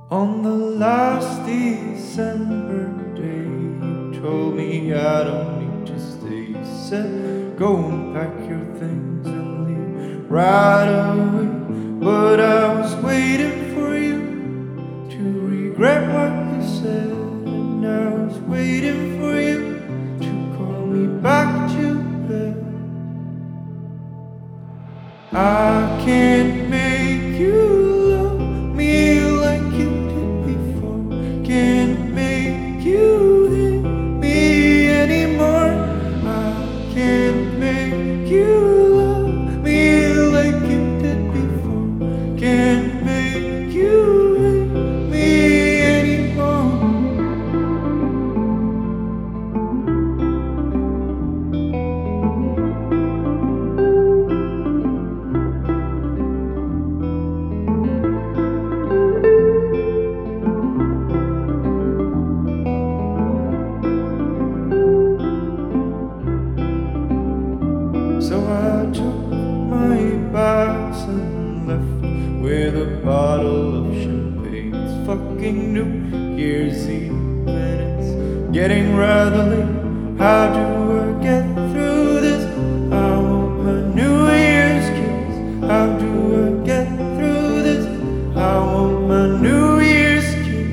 On the last December day, you told me I don't need to stay. You said, go and pack your things and leave right away. But I was waiting for you to regret what you said, and I was waiting for you to call me back to bed. I can't make you love me like you did before. Can't make you hate me anymore. I can't make you love me like you did before. Can't make you hate me anymore. So I took my bags and left with a bottle of champagne. It's fucking New Year's Eve and it's getting rather late. How do I get through this? I want my New Year's kiss. How do I get through this? I want my New Year's kiss.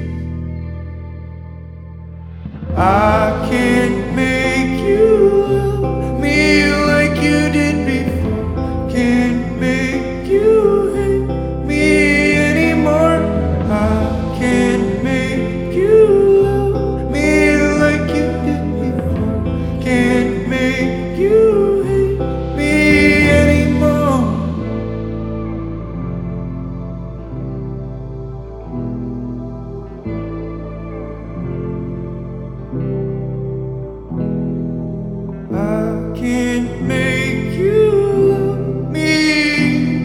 I can't make you love me like you did before. Can't make you hate me anymore. I can't make you love me like you did before. Can't make you hate me anymore. I can't make you love me.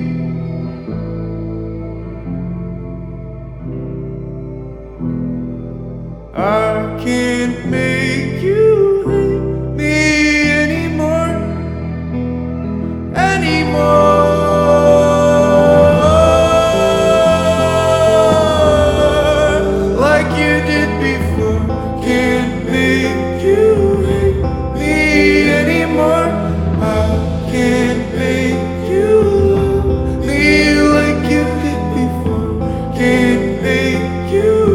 I can't make you hate me anymore. Like you did before. Can't make you hate me anymore. I can't make you love me like you did before. Can't make you